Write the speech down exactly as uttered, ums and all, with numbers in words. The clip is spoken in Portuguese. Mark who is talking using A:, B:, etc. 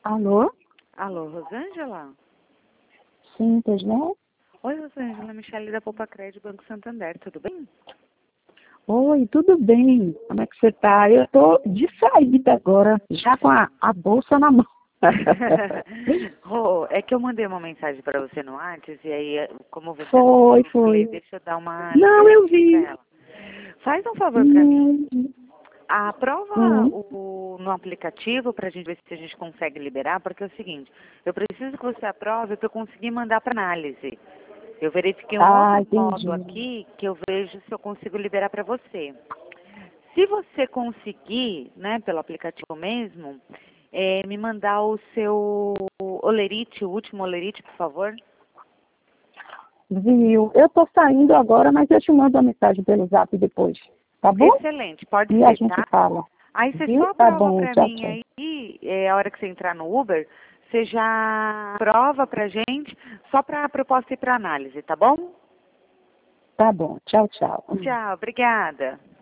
A: Alô?
B: Alô, Rosângela?
A: Sim, pois não?
B: Oi, Rosângela, Michele da Poupa Crédito, Banco Santander, tudo bem?
A: Oi, tudo bem? Como é que você tá? Eu tô de saída agora, já com a, a bolsa na mão.
B: Rô, é que eu mandei uma mensagem para você no WhatsApp e aí, como você
A: Foi,
B: eu falei,
A: foi.
B: deixa eu dar uma
A: Não, eu
B: ligadinha para
A: vi.
B: ela. Faz um favor para mim.
A: Hum,
B: Aprova
A: hum.
B: o, no aplicativo para a gente ver se a gente consegue liberar, porque é o seguinte, eu preciso que você aprove para eu conseguir mandar para análise. Eu verifiquei um
A: Ah,
B: outro modo
A: entendi.
B: aqui que eu vejo se eu consigo liberar para você. Se você conseguir, né, pelo aplicativo mesmo, é, me mandar o seu olerite, o último olerite, por favor.
A: Viu? Eu tô saindo agora, mas eu te mando a mensagem pelo zap depois. Tá bom?
B: Excelente, pode
A: E a
B: ser,
A: gente
B: tá?
A: fala.
B: Aí você
A: Viu?
B: só
A: Tá
B: aprova
A: bom,
B: pra
A: tchau,
B: mim
A: tchau.
B: aí, é, a hora que você entrar no Uber, você já aprova pra gente, só pra proposta ir pra análise, tá bom?
A: Tá bom, tchau, tchau.
B: Tchau, obrigada.